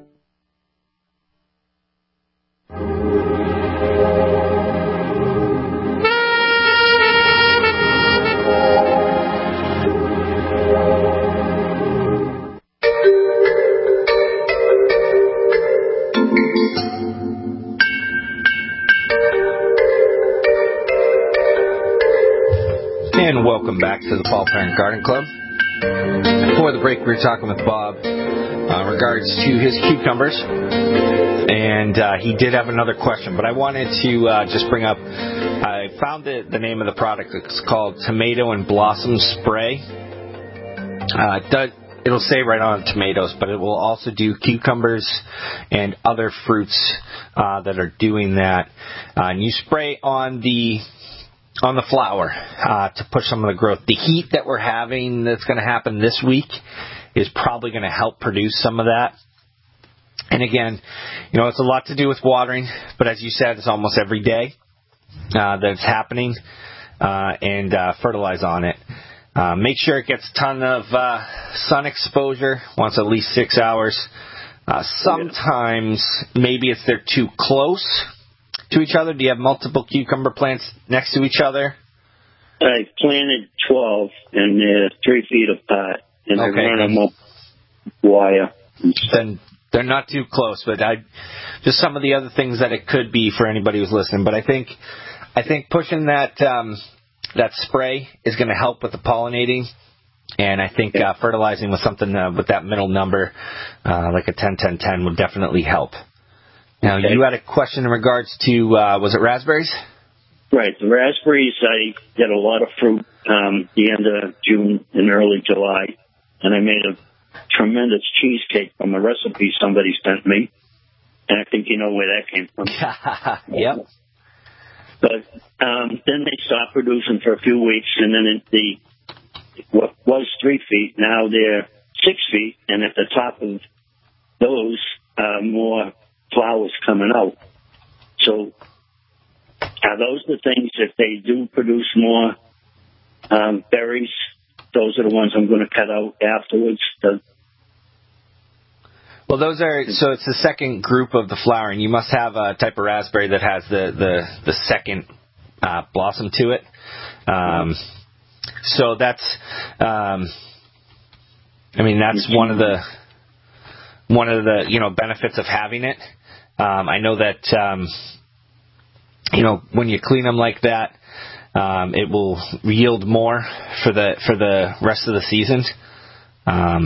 Speaker 4: And welcome back to the Paul Parent Garden Club. Before the break, we were talking with Bob uh, regards to his cucumbers, and uh, he did have another question, but I wanted to uh, just bring up, I found the, the name of the product. It's called Tomato and Blossom Spray. Uh, it does, it'll say right on tomatoes, but it will also do cucumbers and other fruits uh, that are doing that. Uh, and you spray on the on the flower uh, to push some of the growth. The heat that we're having that's going to happen this week is probably going to help produce some of that. And again, you know, it's a lot to do with watering, but as you said, it's almost every day uh, that it's happening, uh, and uh, fertilize on it. Uh, make sure it gets a ton of uh, sun exposure, once at least six hours. Uh, sometimes maybe it's they're too close to each other. Do you have multiple cucumber plants next to each other?
Speaker 3: I planted twelve, and they're three feet apart, and okay. I run them up wire.
Speaker 4: Then they're not too close, but I just some of the other things that it could be for anybody who's listening. But I think I think pushing that um, that spray is going to help with the pollinating, and I think uh, fertilizing with something uh, with that middle number, uh, like a ten ten ten, would definitely help. Now, okay. You had a question in regards to, uh, was it raspberries?
Speaker 3: Right. The raspberries, I get a lot of fruit um, the end of June and early July, and I made a tremendous cheesecake from a recipe somebody sent me. And I think you know where that came from.
Speaker 4: Yep.
Speaker 3: But um, then they stopped producing for a few weeks, and then it, the what was three feet, now they're six feet, and at the top of those, uh, more flowers coming out. So are those the things, if they do produce more um, berries, those are the ones I'm going to cut out afterwards? The,
Speaker 4: Well, those are, so it's the second group of the flowering. You must have a type of raspberry that has the, the, the second uh, blossom to it. Um, so that's, um, I mean, that's one of the, one of the, you know, benefits of having it. Um, I know that, um, you know, when you clean them like that, um, it will yield more for the, for the rest of the season. Um,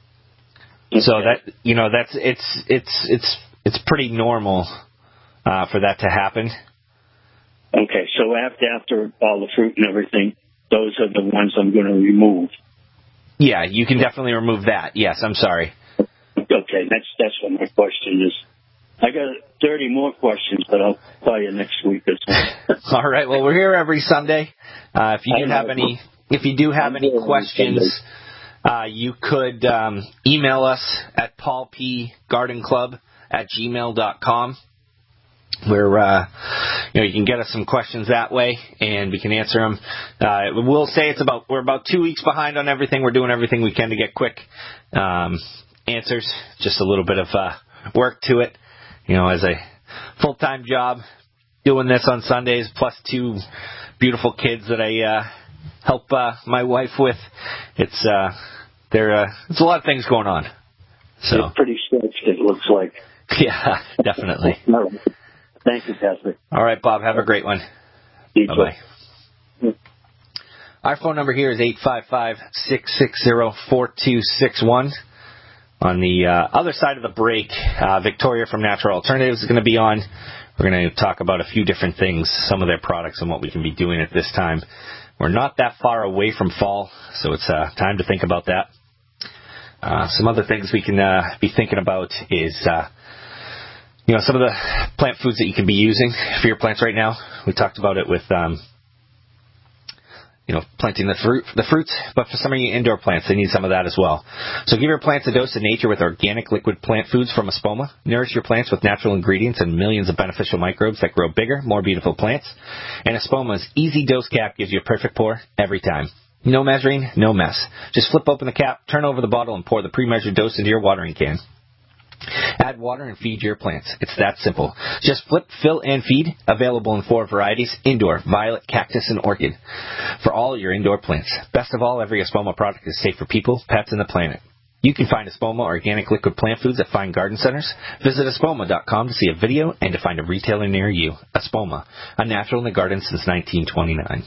Speaker 4: So that, you know, that's, it's, it's, it's, it's pretty normal, uh, for that to happen.
Speaker 3: Okay. So after, after all the fruit and everything, those are the ones I'm going to remove.
Speaker 4: Yeah, you can definitely remove that. Yes, I'm sorry.
Speaker 3: Okay. That's, that's what my question is. I got thirty more questions, but I'll call you next week or something.
Speaker 4: All right. Well, we're here every Sunday. Uh, if you do have any, if you do have any questions, Uh, you could um, email us at paul p garden club at gmail dot com. Where uh, you know you can get us some questions that way, and we can answer them. Uh, we'll say it's about we're about two weeks behind on everything. We're doing everything we can to get quick um, answers. Just a little bit of uh, work to it, you know, as a full time job, doing this on Sundays, plus two beautiful kids that I uh, help uh, my wife with. It's uh, there. Uh, it's a lot of things going on. So
Speaker 3: it's pretty stretched, it looks like.
Speaker 4: Yeah, definitely.
Speaker 3: All right. Thank you, Patrick.
Speaker 4: All right, Bob. Have a great one.
Speaker 3: You
Speaker 4: Bye bye. Our phone number here is eight five five, six six zero, four two six one. On the uh, other side of the break, uh, Victoria from Natural Alternatives is going to be on. We're going to talk about a few different things, some of their products, and what we can be doing at this time. We're not that far away from fall, so it's uh, time to think about that. Uh, some other things we can uh, be thinking about is, uh, you know, some of the plant foods that you can be using for your plants right now. We talked about it with, um, you know, planting the fruit, the fruits, but for some of your indoor plants, they need some of that as well. So give your plants a dose of nature with organic liquid plant foods from Espoma. Nourish your plants with natural ingredients and millions of beneficial microbes that grow bigger, more beautiful plants. And Espoma's easy dose cap gives you a perfect pour every time. No measuring, no mess. Just flip open the cap, turn over the bottle, and pour the pre-measured dose into your watering can. Add water and feed your plants. It's that simple. Just flip, fill, and feed. Available in four varieties: indoor, violet, cactus, and orchid. For all your indoor plants. Best of all, every Espoma product is safe for people, pets, and the planet. You can find Espoma organic liquid plant foods at fine garden centers. Visit espoma dot com to see a video and to find a retailer near you. Espoma, a natural in the garden since nineteen twenty-nine.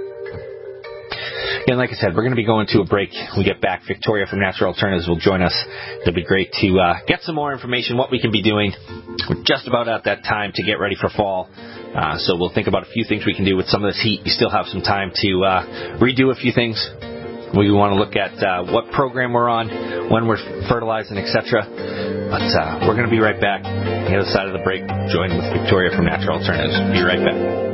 Speaker 4: And like I said, we're going to be going to a break. When we get back, Victoria from Natural Alternatives will join us. It'll be great to uh, get some more information, what we can be doing. We're just about at that time to get ready for fall. Uh, so we'll think about a few things we can do with some of this heat. You still have some time to uh, redo a few things. We want to look at uh, what program we're on, when we're fertilizing, et cetera. But uh, we're going to be right back. On the other side of the break, join with Victoria from Natural Alternatives. Be right back.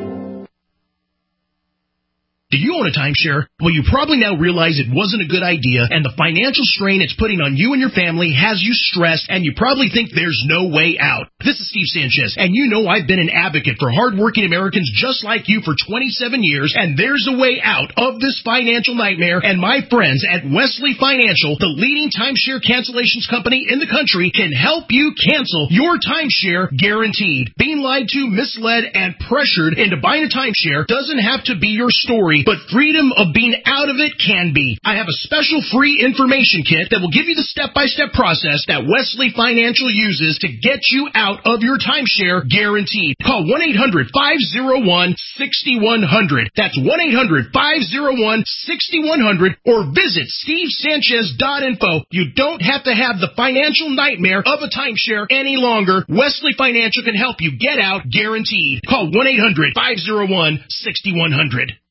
Speaker 8: Do you own a timeshare? Well, you probably now realize it wasn't a good idea, and the financial strain it's putting on you and your family has you stressed, and you probably think there's no way out. This is Steve Sanchez, and you know I've been an advocate for hardworking Americans just like you for twenty-seven years, and there's a way out of this financial nightmare, and my friends at Wesley Financial, the leading timeshare cancellations company in the country, can help you cancel your timeshare guaranteed. Being lied to, misled, and pressured into buying a timeshare doesn't have to be your story, but freedom of being out of it can be. I have a special free information kit that will give you the step-by-step process that Wesley Financial uses to get you out of your timeshare guaranteed. Call one eight hundred, five oh one, six one zero zero. That's one eight hundred, five oh one, six one zero zero, or visit steve sanchez dot info. You don't have to have the financial nightmare of a timeshare any longer. Wesley Financial can help you get out guaranteed. Call one eight hundred, five oh one, six one zero zero.